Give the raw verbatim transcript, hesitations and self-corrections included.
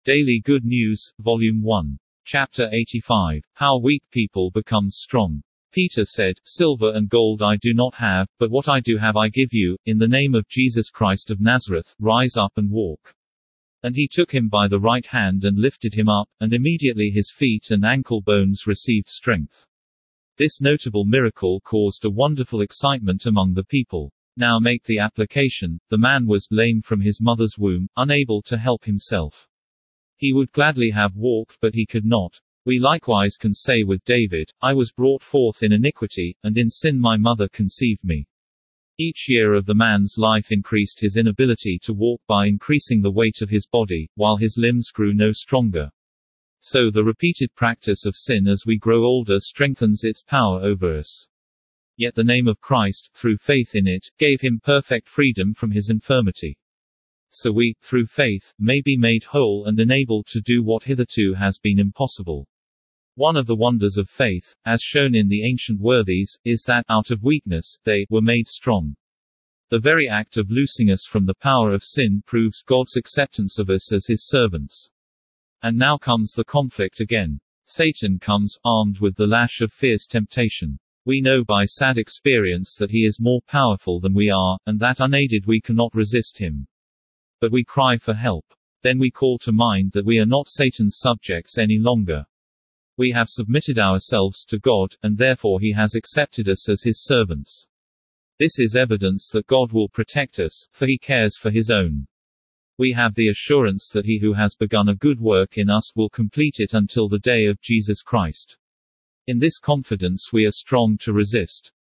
Daily Good News, Volume one. Chapter eighty-five. How Weak People Become Strong. Peter said, Silver and gold I do not have, but what I do have I give you, in the name of Jesus Christ of Nazareth, rise up and walk. And he took him by the right hand and lifted him up, and immediately his feet and ankle bones received strength. This notable miracle caused a wonderful excitement among the people. Now make the application. The man was lame from his mother's womb, unable to help himself. He would gladly have walked, but he could not. We likewise can say with David, I was brought forth in iniquity, and in sin my mother conceived me. Each year of the man's life increased his inability to walk by increasing the weight of his body, while his limbs grew no stronger. So the repeated practice of sin as we grow older strengthens its power over us. Yet the name of Christ, through faith in it, gave him perfect freedom from his infirmity. So we, through faith, may be made whole and enabled to do what hitherto has been impossible. One of the wonders of faith, as shown in the ancient worthies, is that, out of weakness, they were made strong. The very act of loosing us from the power of sin proves God's acceptance of us as his servants. And now comes the conflict again. Satan comes, armed with the lash of fierce temptation. We know by sad experience that he is more powerful than we are, and that unaided we cannot resist him. But we cry for help. Then we call to mind that we are not Satan's subjects any longer. We have submitted ourselves to God, and therefore he has accepted us as his servants. This is evidence that God will protect us, for he cares for his own. We have the assurance that he who has begun a good work in us will complete it until the day of Jesus Christ. In this confidence we are strong to resist.